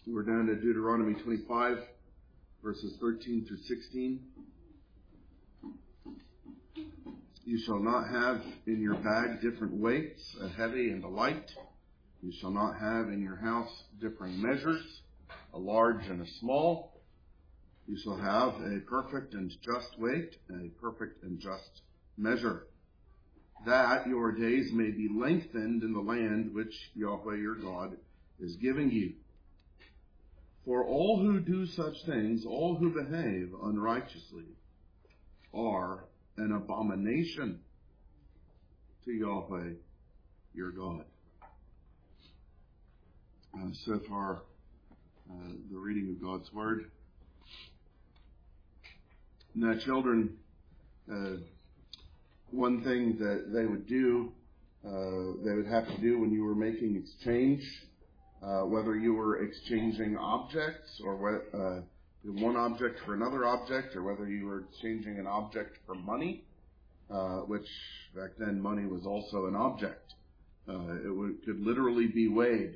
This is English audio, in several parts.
We're down to Deuteronomy 25, verses 13 through 16. You shall not have in your bag different weights, a heavy and a light. You shall not have in your house differing measures, a large and a small. You shall have a perfect and just weight, a perfect and just measure, that your days may be lengthened in the land which Yahweh your God is giving you. For all who do such things, all who behave unrighteously, are an abomination to Yahweh your God. So far, the reading of God's Word. Now, children, one thing that they would do, they would have to do when you were making exchange, whether you were exchanging objects or one object for another object, or whether you were exchanging an object for money, which back then money was also an object. It could literally be weighed.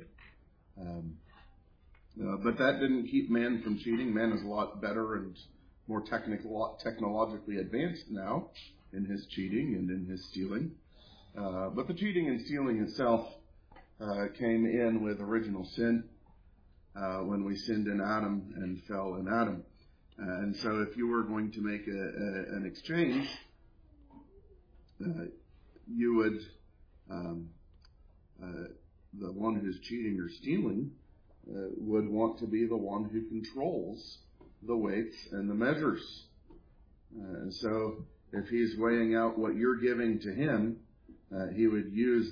But that didn't keep man from cheating. Man is a lot better and more technologically advanced now in his cheating and in his stealing. But the cheating and stealing itself came in with original sin when we sinned in Adam and fell in Adam. And so if you were going to make an exchange, you would, the one who's cheating or stealing would want to be the one who controls the weights and the measures. And so if he's weighing out what you're giving to him, he would use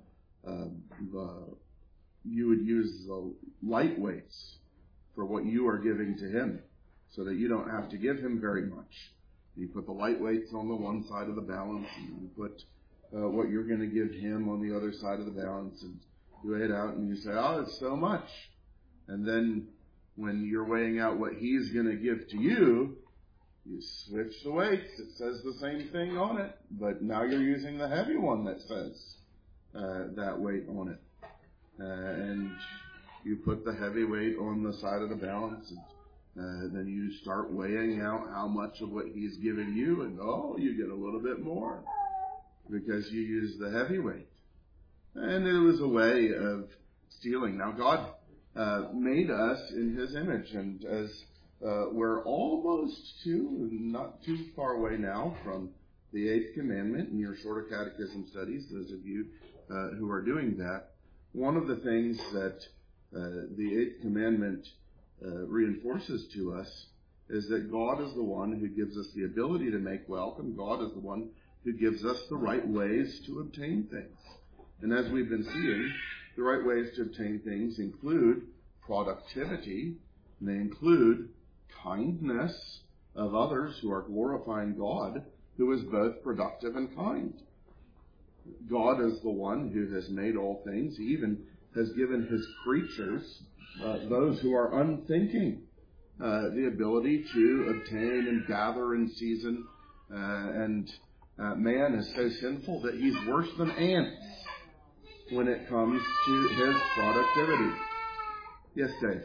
you would use the light weights for what you are giving to him, so that you don't have to give him very much. You put the light weights on the one side of the balance, and you put what you're going to give him on the other side of the balance, and you weigh it out, and you say, oh, it's so much. And then when you're weighing out what he's going to give to you, you switch the weights. It says the same thing on it, but now you're using the heavy one that says that weight on it. And you put the heavy weight on the side of the balance, and then you start weighing out how much of what he's giving you, and you get a little bit more because you use the heavy weight. And it was a way of stealing. Now, God made us in his image, and as we're almost not too far away now from the 8th commandment in your shorter catechism studies, those of you who are doing that, one of the things that the 8th commandment reinforces to us is that God is the one who gives us the ability to make wealth, and God is the one who gives us the right ways to obtain things. And as we've been seeing, the right ways to obtain things include productivity, and they include kindness of others who are glorifying God, who is both productive and kind. God is the one who has made all things. He even has given his creatures, those who are unthinking, the ability to obtain and gather in season. And man is so sinful that he's worse than ants when it comes to his productivity. Yes, Dave?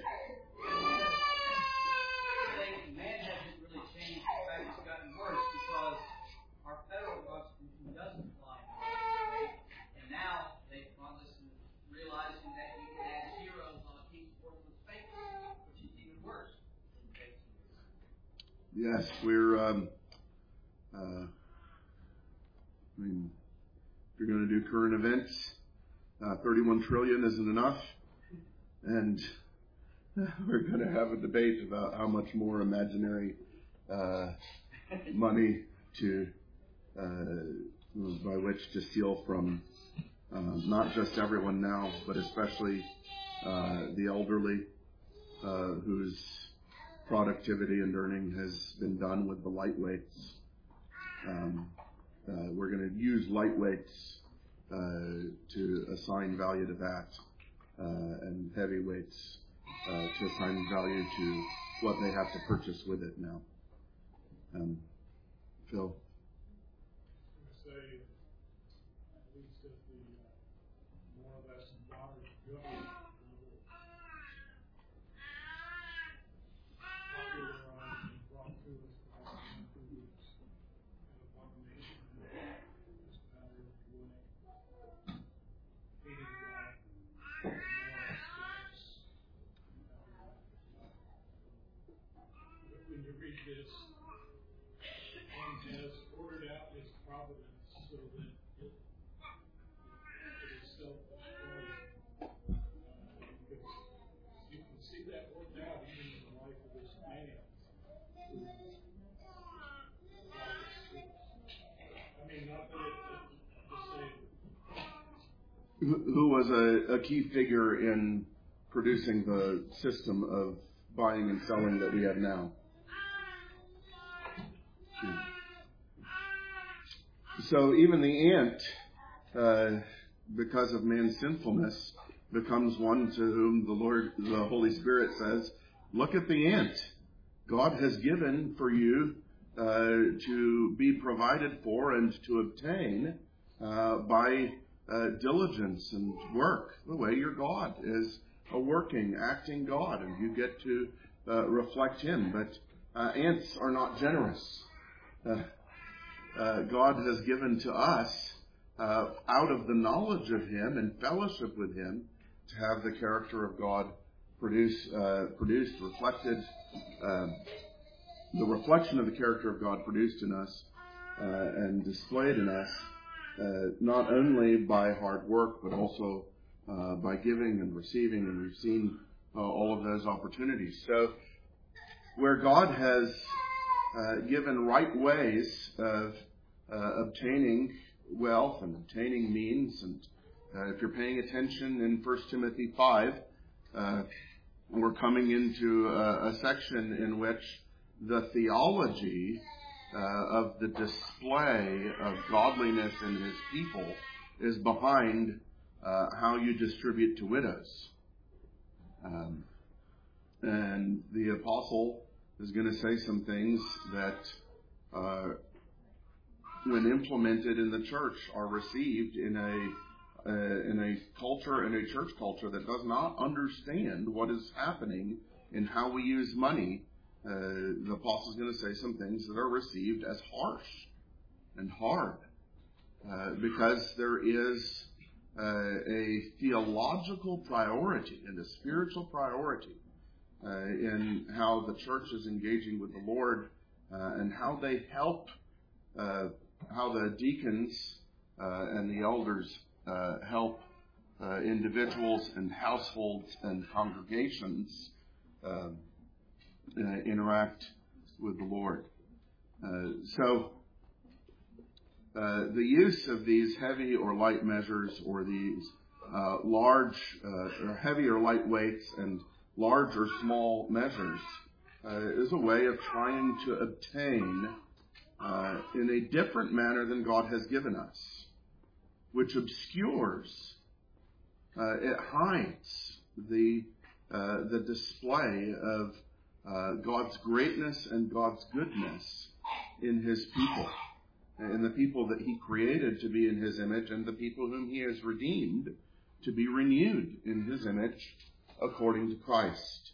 Yes, we're, if you're going to do current events, 31 trillion isn't enough, and we're going to have a debate about how much more imaginary money by which to steal from not just everyone now, but especially the elderly, whose productivity and earning has been done with the light weights. We're going to use light weights to assign value to that, and heavy weights to assign value to what they have to purchase with it now. Phil? I say, at least at the more or less modern government level, read this, and has ordered out His providence so that it is self-destroying. Because you can see that worked out even in the life of this man. Not that who was a key figure in producing the system of buying and selling that we have now. So even the ant, because of man's sinfulness, becomes one to whom the Holy Spirit says, look at the ant. God has given for you to be provided for and to obtain by diligence and work, the way your God is a working, acting God, and you get to reflect Him. But ants are not generous. God has given to us, out of the knowledge of Him and fellowship with Him, to have the character of God produced, reflected, the reflection of the character of God produced in us and displayed in us, not only by hard work, but also by giving and receiving, and we've seen all of those opportunities. So where God has given right ways of obtaining wealth and obtaining means, and if you're paying attention in 1 Timothy 5, we're coming into a section in which the theology of the display of godliness in His people is behind how you distribute to widows. And the apostle is going to say some things that, when implemented in the church, are received in a culture, in a church culture that does not understand what is happening in how we use money. The apostle is going to say some things that are received as harsh and hard, because there is a theological priority and a spiritual priority in how the church is engaging with the Lord, and how they help, how the deacons and the elders help individuals and households and congregations interact with the Lord. So the use of these heavy or light measures, or these large or heavy or light weights and large or small measures, is a way of trying to obtain in a different manner than God has given us, which obscures, it hides the display of God's greatness and God's goodness in His people, in the people that He created to be in His image, and the people whom He has redeemed to be renewed in His image according to Christ.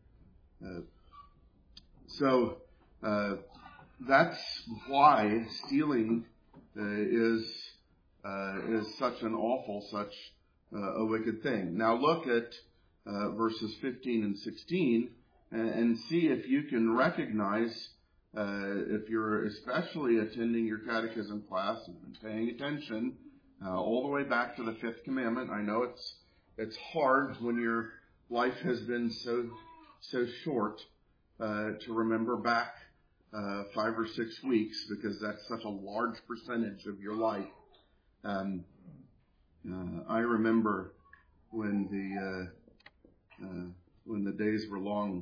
So that's why stealing is such an awful, such a wicked thing. Now look at verses 15 and 16 and see if you can recognize, if you're especially attending your catechism class and paying attention all the way back to the fifth commandment. I know it's hard when your life has been so short to remember back 5 or 6 weeks, because that's such a large percentage of your life. I remember when the days were long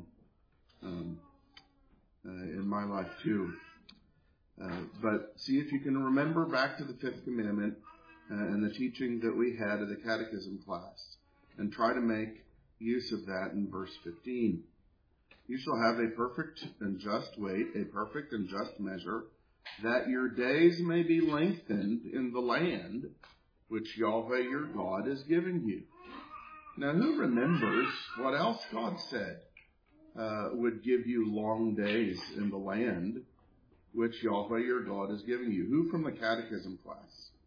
in my life too. But see if you can remember back to the fifth commandment and the teaching that we had at the catechism class, and try to make use of that in verse 15. You shall have a perfect and just weight, a perfect and just measure, that your days may be lengthened in the land which Yahweh your God is giving you. Now who remembers what else God said would give you long days in the land which Yahweh your God is giving you? Who from the catechism class?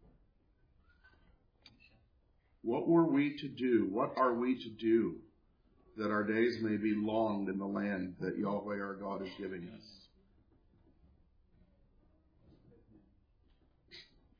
What were we to do? What are we to do that our days may be longed in the land that Yahweh our God is giving us?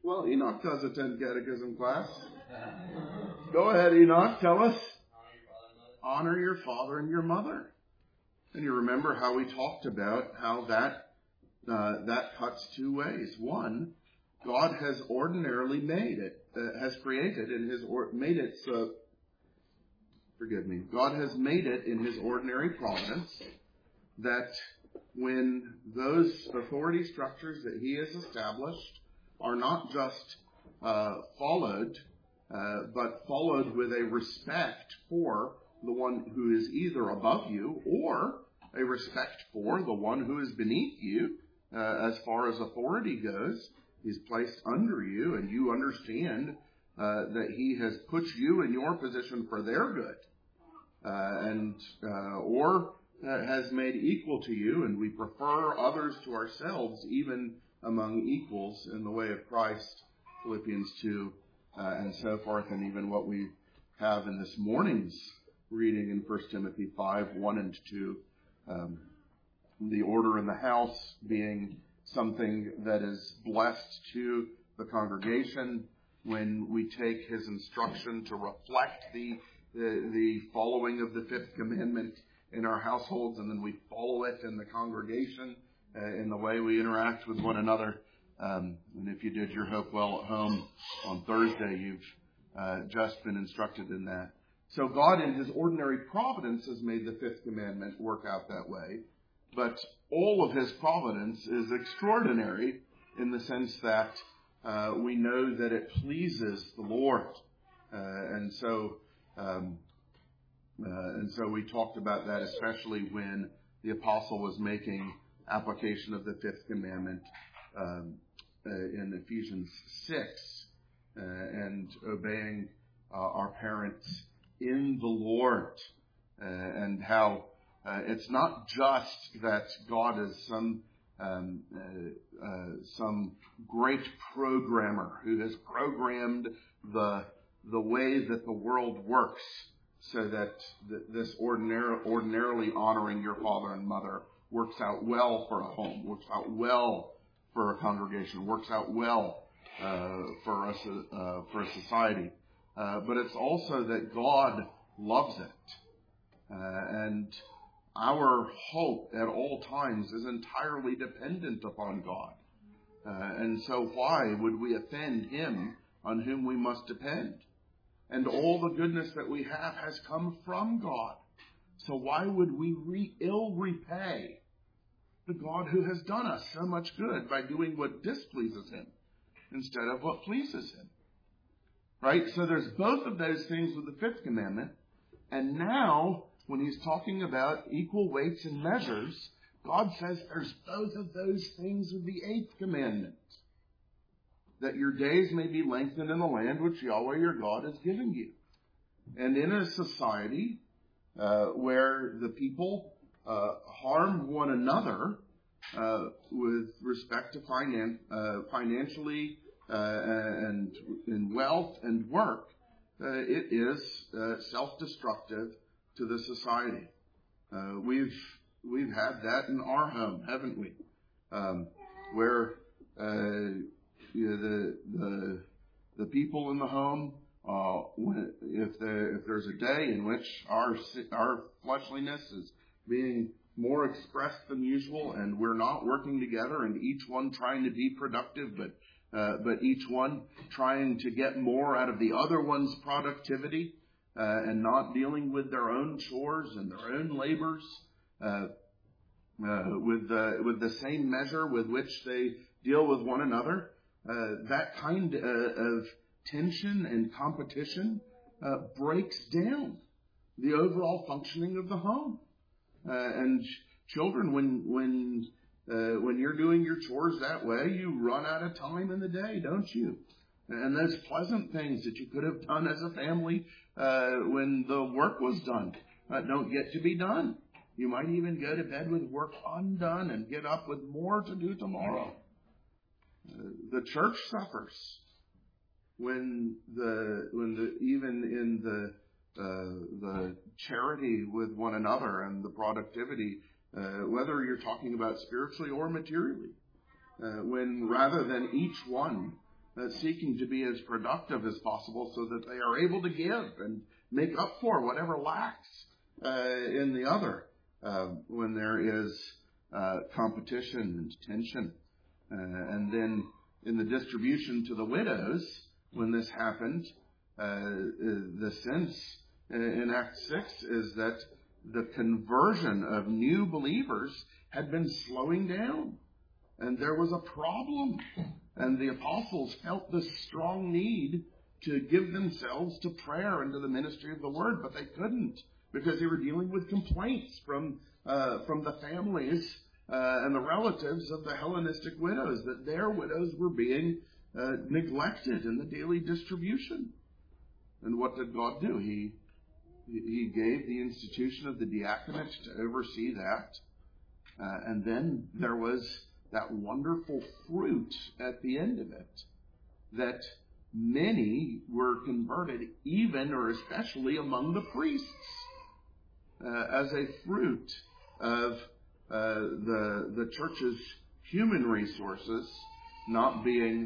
Well, Enoch does attend catechism class. Go ahead, Enoch. Tell us. Honor your father and your mother. And you remember how we talked about how that cuts two ways. One, God has ordinarily made it, has created in His made it so. Forgive me. God has made it in His ordinary providence that when those authority structures that He has established are not just followed, but followed with a respect for the one who is either above you or a respect for the one who is beneath you, as far as authority goes. He's placed under you, and you understand that He has put you in your position for their good, or has made equal to you, and we prefer others to ourselves, even among equals in the way of Christ, Philippians 2, and so forth, and even what we have in this morning's reading in 1 Timothy 5, 1 and 2, the order in the house being something that is blessed to the congregation when we take His instruction to reflect the following of the fifth commandment in our households, and then we follow it in the congregation in the way we interact with one another. And if you did your Hope Well at home on Thursday, you've just been instructed in that. So God in His ordinary providence has made the fifth commandment work out that way. But all of His providence is extraordinary in the sense that we know that it pleases the Lord. And so we talked about that, especially when the apostle was making application of the fifth commandment in Ephesians 6, and obeying our parents in the Lord, and how it's not just that God is some great programmer who has programmed the way that the world works, so that this ordinarily honoring your father and mother works out well for a home, works out well for a congregation, works out well for a society. But it's also that God loves it. And our hope at all times is entirely dependent upon God. And so why would we offend Him on whom we must depend? And all the goodness that we have has come from God. So why would we ill repay the God who has done us so much good by doing what displeases Him instead of what pleases Him? Right? So there's both of those things with the fifth commandment. And now, when He's talking about equal weights and measures, God says there's both of those things with the eighth commandment. That your days may be lengthened in the land which Yahweh your God has given you. And in a society where the people harm one another with respect to financially and in wealth and work, it is self-destructive to the society. We've had that in our home, haven't we? Where the people in the home, if there's a day in which our fleshliness is being more expressed than usual, and we're not working together, and each one trying to be productive, but each one trying to get more out of the other one's productivity, and not dealing with their own chores and their own labors with the same measure with which they deal with one another. That kind of tension and competition breaks down the overall functioning of the home. And children, when you're doing your chores that way, you run out of time in the day, don't you? And those pleasant things that you could have done as a family when the work was done don't get to be done. You might even go to bed with work undone and get up with more to do tomorrow. The church suffers when even in the charity with one another and the productivity, whether you're talking about spiritually or materially, when rather than each one seeking to be as productive as possible so that they are able to give and make up for whatever lacks in the other when there is competition and tension. And then in the distribution to the widows, when this happened, the sense in Acts 6 is that the conversion of new believers had been slowing down. And there was a problem. And the apostles felt this strong need to give themselves to prayer and to the ministry of the word, but they couldn't because they were dealing with complaints from the families and the relatives of the Hellenistic widows, that their widows were being neglected in the daily distribution. And what did God do? He gave the institution of the diaconate to oversee that. And then there was that wonderful fruit at the end of it, that many were converted, even or especially among the priests, as a fruit of the church's human resources not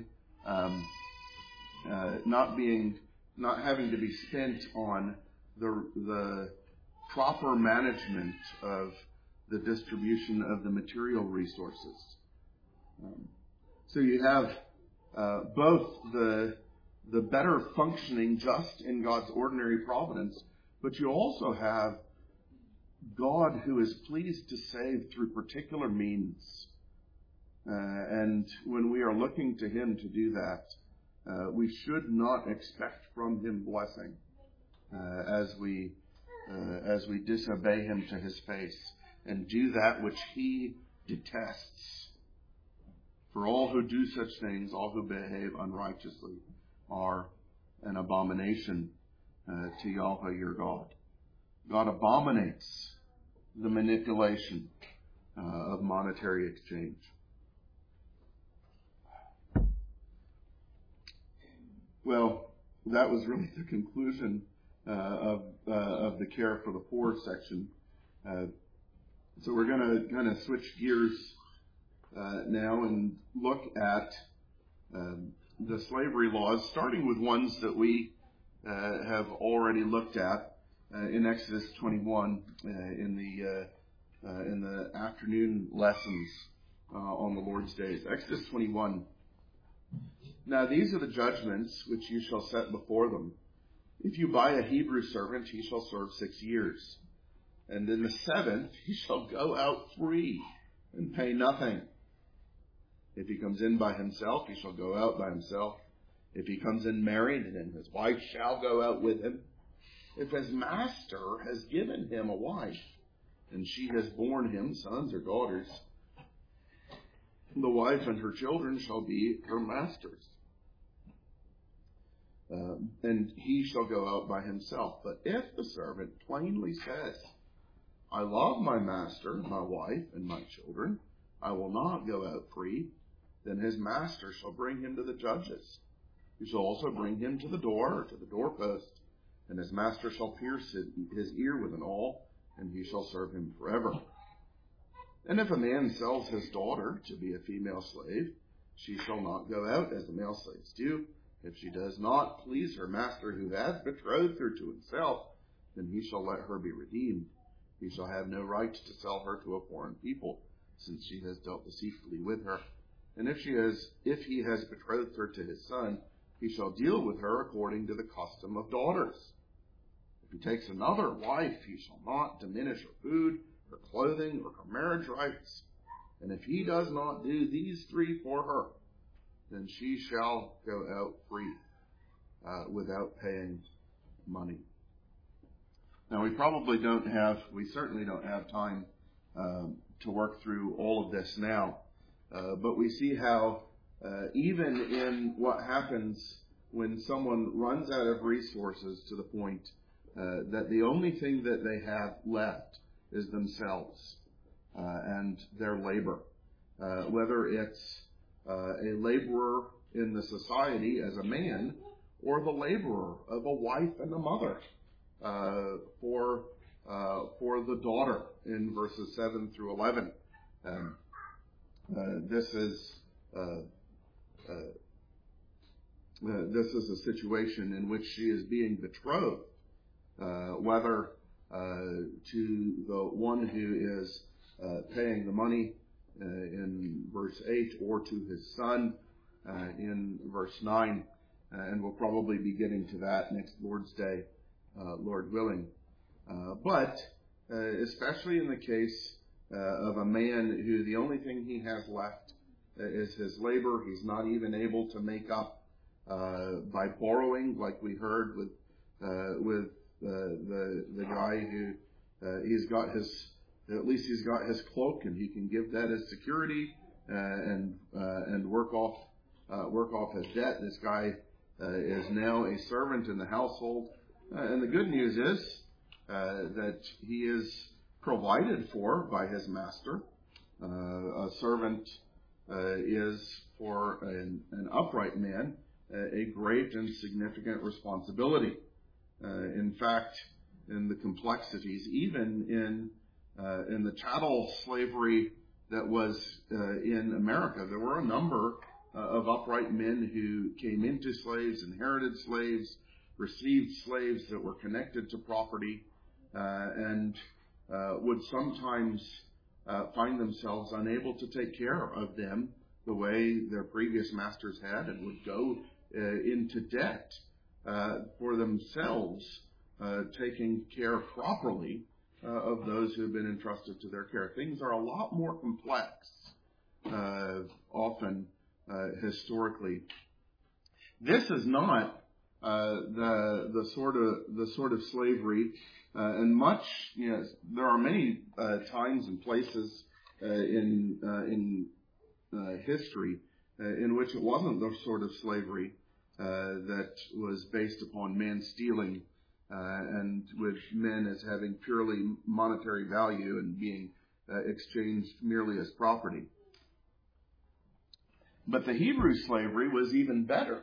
having to be spent on the proper management of the distribution of the material resources. So you have both the better functioning just in God's ordinary providence, but you also have God who is pleased to save through particular means. And when we are looking to Him to do that, we should not expect from Him blessing as we disobey Him to His face and do that which He detests. For all who do such things, all who behave unrighteously, are an abomination to Yahweh your God. God abominates the manipulation of monetary exchange. Well, that was really the conclusion of the care for the poor section. So we're going to kind of switch gears now and look at the slavery laws, starting with ones that we have already looked at in Exodus 21 in the afternoon lessons on the Lord's days. Exodus 21. Now these are the judgments which you shall set before them. If you buy a Hebrew servant, he shall serve 6 years. And in the 7th, he shall go out free and pay nothing. If he comes in by himself, he shall go out by himself. If he comes in married, then his wife shall go out with him. If his master has given him a wife, and she has borne him sons or daughters, the wife and her children shall be her master's. And he shall go out by himself. But if the servant plainly says, I love my master, my wife, and my children, I will not go out free, then his master shall bring him to the judges. He shall also bring him to the door, or to the doorpost, and his master shall pierce his ear with an awl, and he shall serve him forever. And if a man sells his daughter to be a female slave, she shall not go out as the male slaves do. If she does not please her master who has betrothed her to himself, then he shall let her be redeemed. He shall have no right to sell her to a foreign people, since she has dealt deceitfully with her. And if he has betrothed her to his son, he shall deal with her according to the custom of daughters. If he takes another wife, he shall not diminish her food, her clothing, or her marriage rights. And if he does not do these 3 for her, then she shall go out free without paying money. Now we certainly don't have time to work through all of this now, but we see how even in what happens when someone runs out of resources to the point that the only thing that they have left is themselves and their labor, whether it's a laborer in the society as a man, or the laborer of a wife and a mother for the daughter in verses 7 through 11. This is this is a situation in which she is being betrothed, whether to the one who is paying the money in verse 8 or to his son in verse 9. And we'll probably be getting to that next Lord's Day, Lord willing. But especially in the case of a man who the only thing he has left is his labor. He's not even able to make up by borrowing, like we heard with the guy who he's got his cloak, and he can give that as security and work off his debt. This guy is now a servant in the household, and the good news is that he is provided for by his master. A servant is for an upright man a great and significant responsibility. In fact, in the complexities, even in the chattel slavery that was in America, there were a number of upright men who came into slaves, inherited slaves, received slaves that were connected to property, and would sometimes find themselves unable to take care of them the way their previous masters had, and would go into debt for themselves, taking care properly of those who have been entrusted to their care. Things are a lot more complex, often historically. This is not the sort of slavery, and much. There are many times and places in history in which it wasn't the sort of slavery that was based upon man stealing and with men as having purely monetary value and being exchanged merely as property. But the Hebrew slavery was even better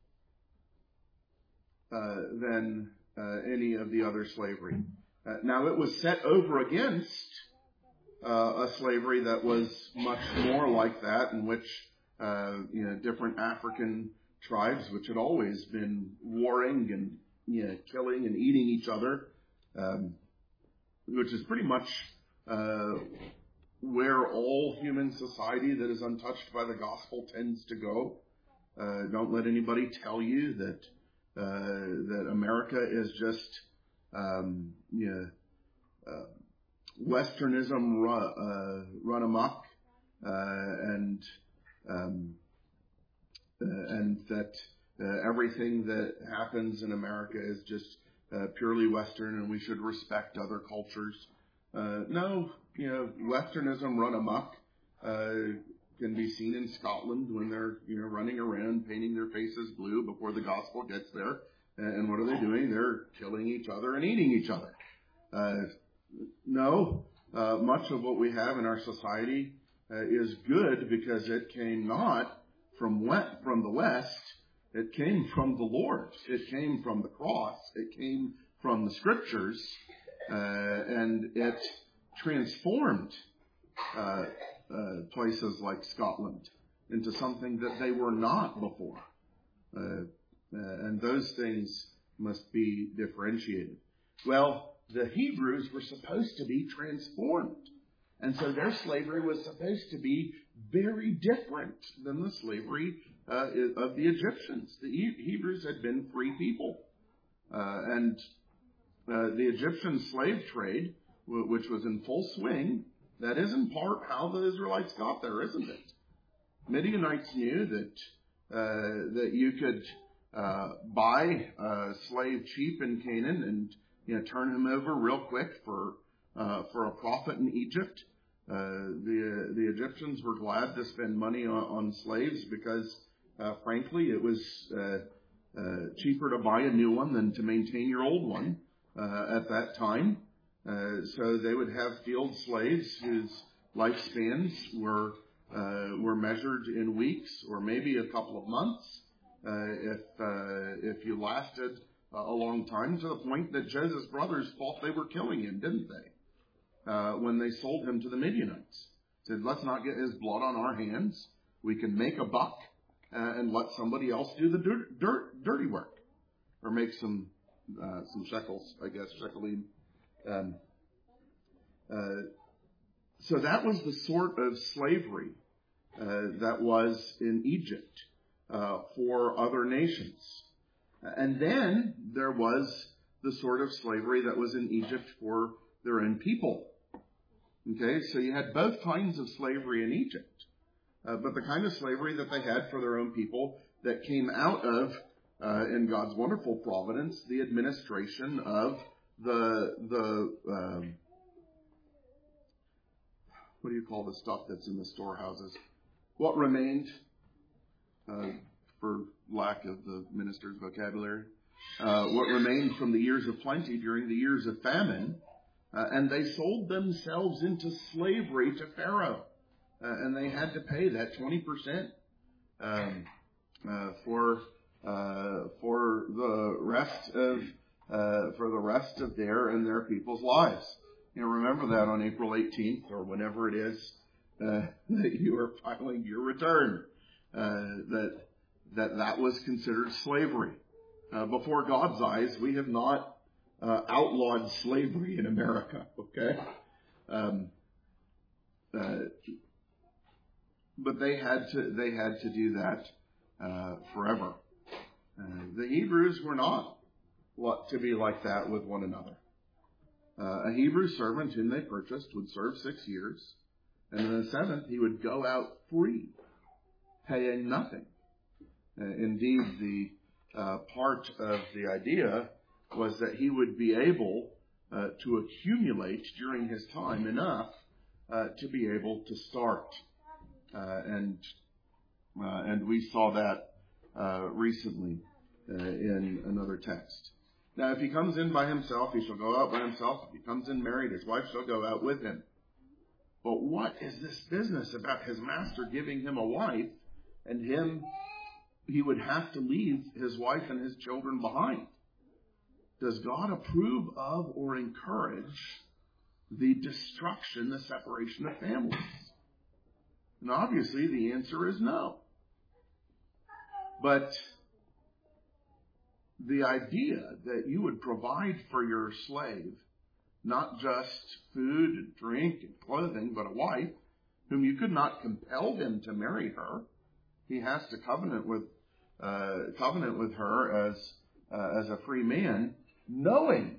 than any of the other slavery. Now, it was set over against a slavery that was much more like that, in which different African tribes, which had always been warring and killing and eating each other, which is pretty much where all human society that is untouched by the gospel tends to go. Don't let anybody tell you that America is just Westernism run amok, and that everything that happens in America is just purely Western, and we should respect other cultures. No, Westernism run amok can be seen in Scotland when they're running around painting their faces blue before the gospel gets there. And what are they doing? They're killing each other and eating each other. No, much of what we have in our society is good because it came not from the West. It came from the Lord. It came from the cross. It came from the Scriptures, and it transformed places like Scotland into something that they were not before. And those things must be differentiated. Well, the Hebrews were supposed to be transformed. And so their slavery was supposed to be very different than the slavery of the Egyptians. The Hebrews had been free people. And the Egyptian slave trade, which was in full swing, that is in part how the Israelites got there, isn't it? Midianites knew that you could buy a slave cheap in Canaan and turn him over real quick for a profit in Egypt. The Egyptians were glad to spend money on slaves because, frankly, it was cheaper to buy a new one than to maintain your old one at that time. So they would have field slaves whose lifespans were measured in weeks or maybe a couple of months. If you lasted a long time, to the point that Joseph's brothers thought they were killing him, didn't they? When they sold him to the Midianites. Said, let's not get his blood on our hands. We can make a buck and let somebody else do the dirty work, or make some shekels, I guess, shekalim. So that was the sort of slavery that was in Egypt for other nations. And then there was the sort of slavery that was in Egypt for their own people. Okay, so you had both kinds of slavery in Egypt. But the kind of slavery that they had for their own people that came out of, in God's wonderful providence, the administration of the what do you call the stuff that's in the storehouses? What remained, for lack of the minister's vocabulary, what remained from the years of plenty during the years of famine, and they sold themselves into slavery to Pharaoh, and they had to pay that 20% for the rest of their people's lives. You know, remember that on April 18th or whenever it is that you are filing your return, that was considered slavery. Before God's eyes, we have not outlawed slavery in America. Okay, but they had to do that forever. The Hebrews were not to be like that with one another. A Hebrew servant whom they purchased would serve 6 years, and in the 7th he would go out free, paying nothing. Indeed, the part of the idea was that he would be able to accumulate during his time enough to be able to start. And we saw that recently in another text. Now, if he comes in by himself, he shall go out by himself. If he comes in married, his wife shall go out with him. But what is this business about his master giving him a wife, and he would have to leave his wife and his children behind? Does God approve of or encourage the destruction, the separation of families? And obviously the answer is no. But the idea that you would provide for your slave not just food and drink and clothing, but a wife whom you could not compel him to marry her, he has to covenant with her as a free man, knowing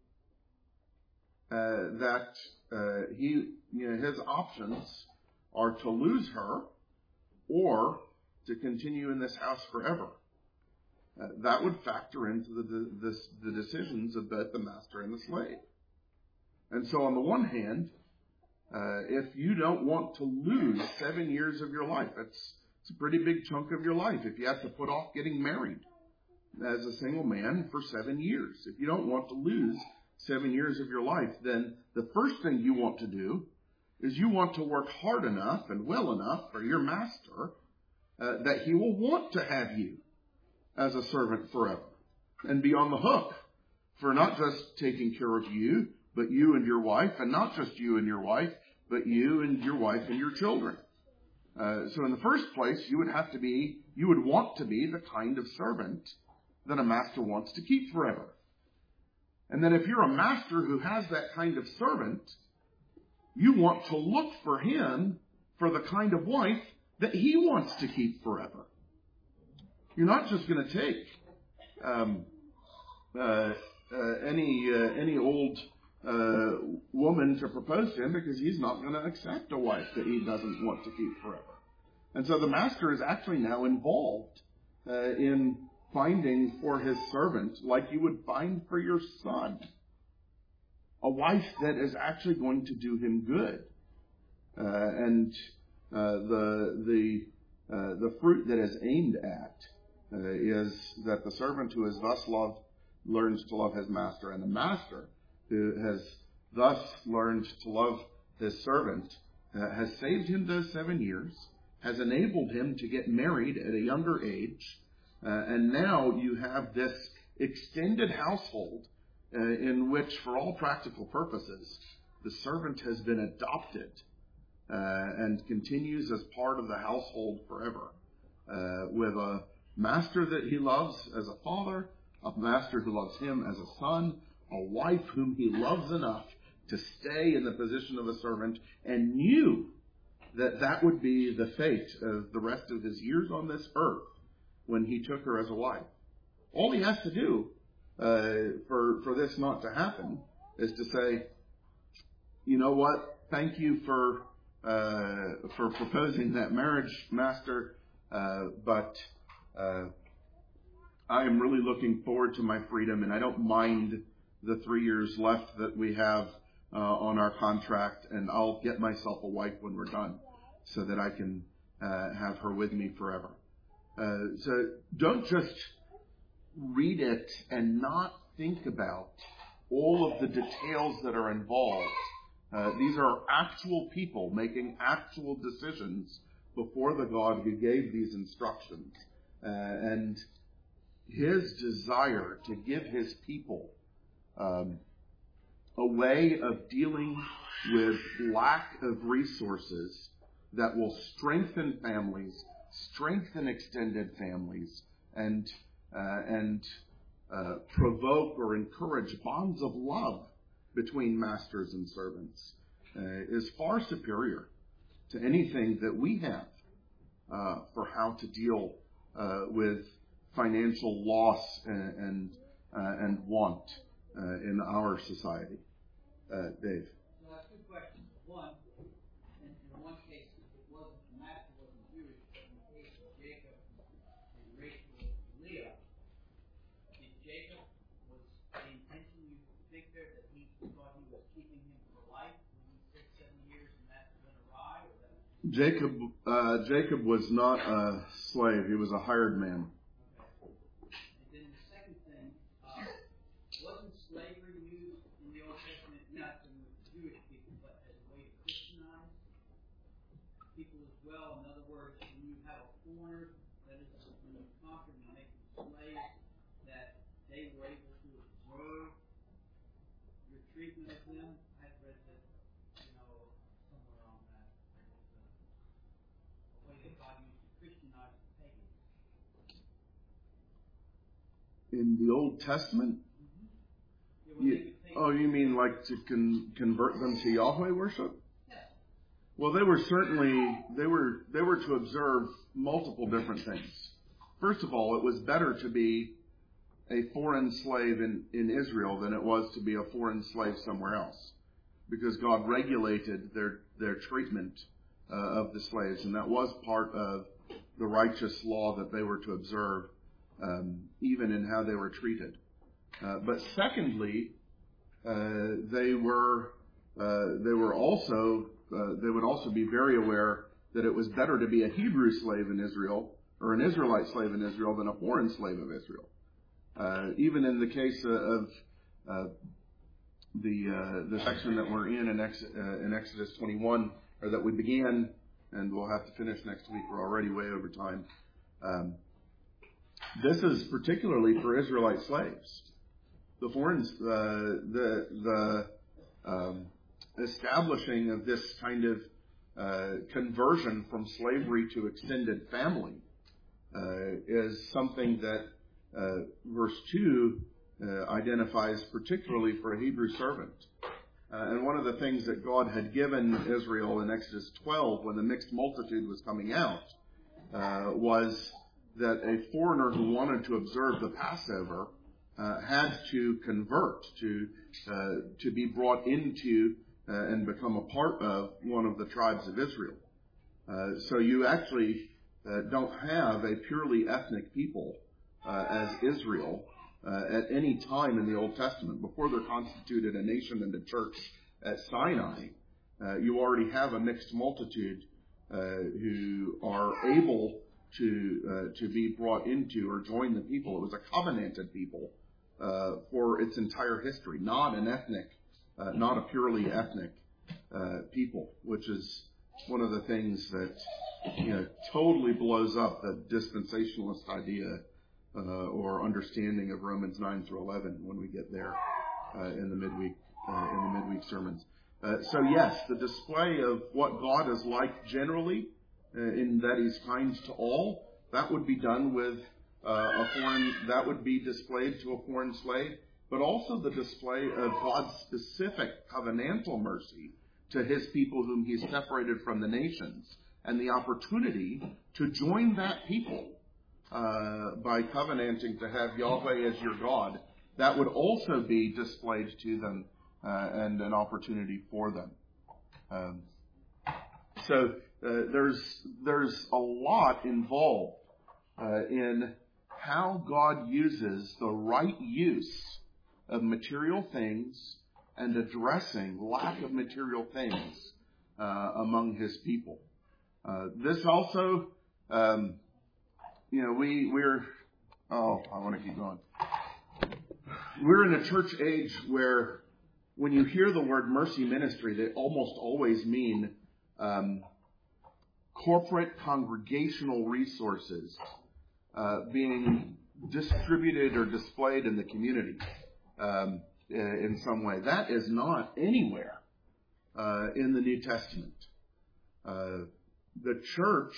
that his options are to lose her or to continue in this house forever. That would factor into the decisions of both the master and the slave. And so on the one hand, if you don't want to lose 7 years of your life, it's a pretty big chunk of your life if you have to put off getting married as a single man for 7 years. If you don't want to lose 7 years of your life, then the first thing you want to do is you want to work hard enough and well enough for your master that he will want to have you as a servant forever and be on the hook for not just taking care of you, but you and your wife, and not just you and your wife, but you and your wife and your children. So in the first place, you would want to be the kind of servant that a master wants to keep forever. And then if you're a master who has that kind of servant, you want to look for him for the kind of wife that he wants to keep forever. You're not just going to take any old woman to propose to him, because he's not going to accept a wife that he doesn't want to keep forever. And so the master is actually now involved in finding for his servant, like you would find for your son, a wife that is actually going to do him good. And the fruit that is aimed at is that the servant who is thus loved learns to love his master, and the master who has thus learned to love his servant has saved him those 7 years, has enabled him to get married at a younger age, and now you have this extended household in which, for all practical purposes, the servant has been adopted and continues as part of the household forever. with a master that he loves as a father, a master who loves him as a son, a wife whom he loves enough to stay in the position of a servant, and knew that that would be the fate of the rest of his years on this earth when he took her as a wife. All he has to do for this not to happen is to say, you know what, thank you for proposing that marriage, Master, but I am really looking forward to my freedom, and I don't mind the 3 years left that we have on our contract, and I'll get myself a wife when we're done so that I can have her with me forever. So don't just read it and not think about all of the details that are involved. These are actual people making actual decisions before the God who gave these instructions. And his desire to give his people a way of dealing with lack of resources that will strengthen families, strengthen extended families, and provoke or encourage bonds of love between masters and servants is far superior to anything that we have for how to deal with financial loss and want in our society. Dave. So I have two questions. One, in one case, the master wasn't Jewish, but in the case of Jacob and Rachel and Leah, did Jacob, was the intention, you think there, that he thought he was keeping him for life when he said 7 years and that went awry? Or that Jacob was not a slave. He was a hired man. And then the second thing, wasn't slavery used in the Old Testament, not in the Jewish people, but as a way to Christianize people as well? In other words, when you have a foreigner, that is, when you conquer and make them slaves, that they were able to observe your treatment of them. I've read that, somewhere on that. It was a way that God used to Christianize the pagans. In the Old Testament? You mean like to convert them to Yahweh worship? Yes. Well, they were to observe multiple different things. First of all, it was better to be a foreign slave in Israel than it was to be a foreign slave somewhere else, because God regulated their treatment of the slaves, and that was part of the righteous law that they were to observe, even in how they were treated. But secondly, they would also be very aware that it was better to be a Hebrew slave in Israel, or an Israelite slave in Israel, than a foreign slave of Israel. Even in the case of the section that we're in Exodus 21, or that we began, and we'll have to finish next week. We're already way over time. This is particularly for Israelite slaves. The establishing of this kind of conversion from slavery to extended family is something that verse 2 identifies particularly for a Hebrew servant. And one of the things that God had given Israel in Exodus 12 when the mixed multitude was coming out was that a foreigner who wanted to observe the Passover had to convert, to be brought into and become a part of one of the tribes of Israel. So you actually don't have a purely ethnic people as Israel at any time in the Old Testament. Before they're constituted a nation and a church at Sinai, you already have a mixed multitude who are able to be brought into or join the people. It was a covenanted people for its entire history, not an ethnic, not a purely ethnic people, which is one of the things that totally blows up the dispensationalist idea or understanding of Romans 9 through 11 when we get there in the midweek sermons. So yes, the display of what God is like generally, in that He's kind to all, that would be done with that would be displayed to a foreign slave, but also the display of God's specific covenantal mercy to his people whom he's separated from the nations, and the opportunity to join that people by covenanting to have Yahweh as your God. That would also be displayed to them and an opportunity for them. So there's a lot involved in how God uses the right use of material things and addressing lack of material things among his people. This also, we're I want to keep going. We're in a church age where when you hear the word mercy ministry, they almost always mean corporate congregational resources being distributed or displayed in the community in some way. That is not anywhere in the New Testament. The church,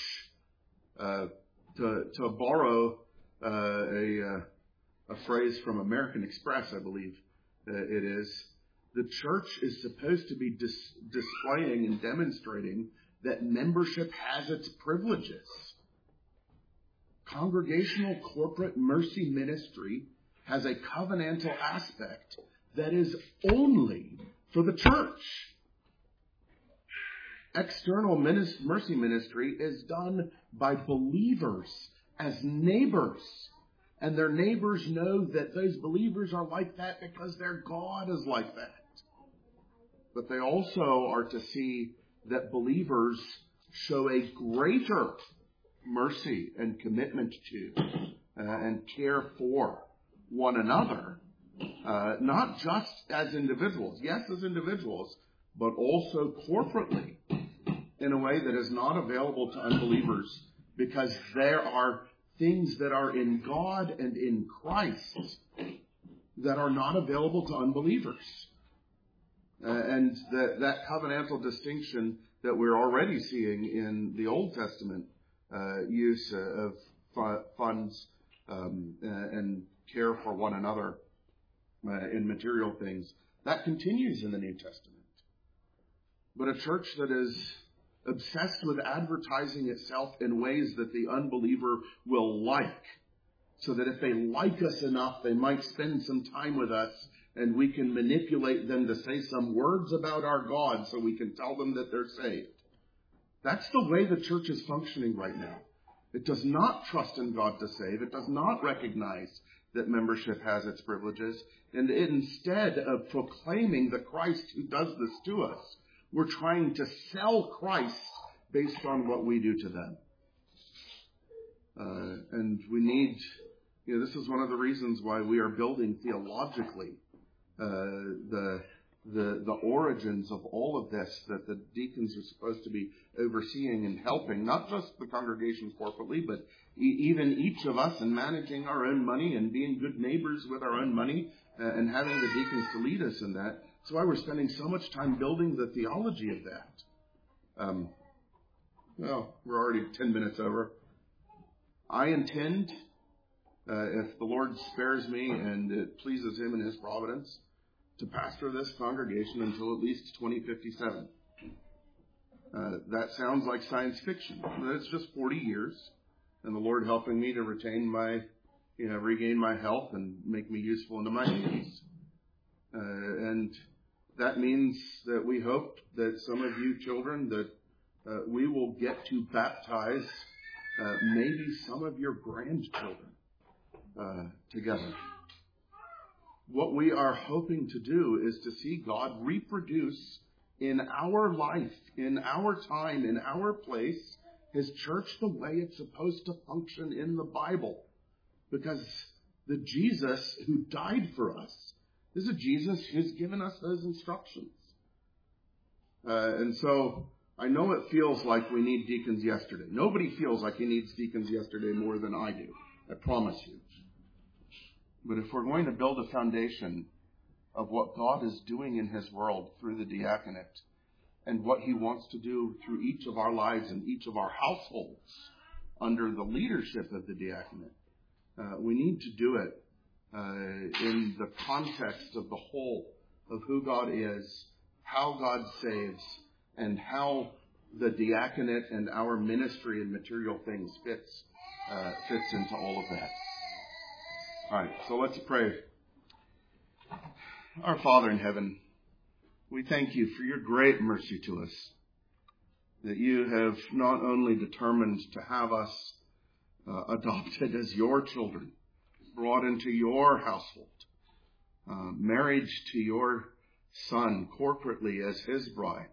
to borrow a phrase from American Express, I believe it is, the church is supposed to be displaying and demonstrating that membership has its privileges. Congregational corporate mercy ministry has a covenantal aspect that is only for the church. External mercy ministry is done by believers as neighbors. And their neighbors know that those believers are like that because their God is like that. But they also are to see that believers show a greater mercy and commitment to and care for one another, not just as individuals, yes, as individuals, but also corporately in a way that is not available to unbelievers, because there are things that are in God and in Christ that are not available to unbelievers. And that covenantal distinction that we're already seeing in the Old Testament use of funds and care for one another in material things, that continues in the New Testament. But a church that is obsessed with advertising itself in ways that the unbeliever will like, so that if they like us enough, they might spend some time with us, and we can manipulate them to say some words about our God so we can tell them that they're saved. That's the way the church is functioning right now. It does not trust in God to save. It does not recognize that membership has its privileges. And instead of proclaiming the Christ who does this to us, we're trying to sell Christ based on what we do to them. And we need, this is one of the reasons why we are building theologically the origins of all of this, that the deacons are supposed to be overseeing and helping, not just the congregation corporately, but even each of us in managing our own money and being good neighbors with our own money and having the deacons to lead us in that. That's why we're spending so much time building the theology of that. Well, we're already 10 minutes over. I intend, if the Lord spares me and it pleases Him in His providence, to pastor this congregation until at least 2057. That sounds like science fiction, but it's just 40 years, and the Lord helping me to retain regain my health and make me useful into my 80s. And that means that we hope that some of you children, that we will get to baptize maybe some of your grandchildren together. What we are hoping to do is to see God reproduce in our life, in our time, in our place, His church the way it's supposed to function in the Bible. Because the Jesus who died for us is a Jesus who's given us those instructions. And so I know it feels like we need deacons yesterday. Nobody feels like he needs deacons yesterday more than I do. I promise you. But if we're going to build a foundation of what God is doing in His world through the diaconate and what He wants to do through each of our lives and each of our households under the leadership of the diaconate. We need to do it in the context of the whole of who God is, how God saves, and how the diaconate and our ministry and material things fits into all of that. All right, so let's pray. Our Father in heaven, we thank you for your great mercy to us, that you have not only determined to have us adopted as your children, brought into your household, married to your Son corporately as his bride,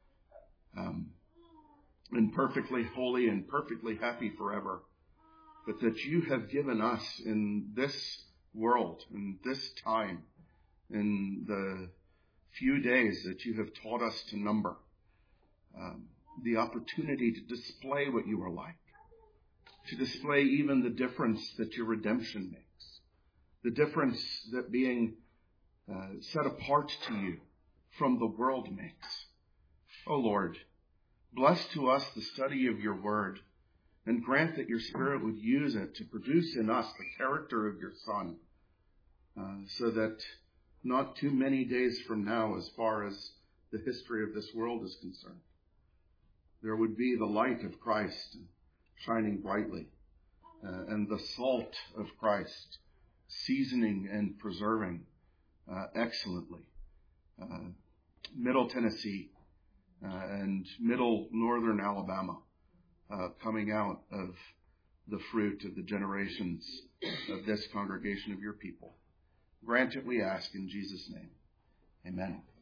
and perfectly holy and perfectly happy forever, but that you have given us in this world, in this time, in the few days that you have taught us to number, the opportunity to display what you are like, to display even the difference that your redemption makes, the difference that being set apart to you from the world makes. Oh Lord, bless to us the study of your word, and grant that your Spirit would use it to produce in us the character of your Son, so that not too many days from now, as far as the history of this world is concerned, there would be the light of Christ shining brightly, and the salt of Christ seasoning and preserving excellently Middle Tennessee and middle northern Alabama, coming out of the fruit of the generations of this congregation of your people. Grant it, we ask, in Jesus' name. Amen.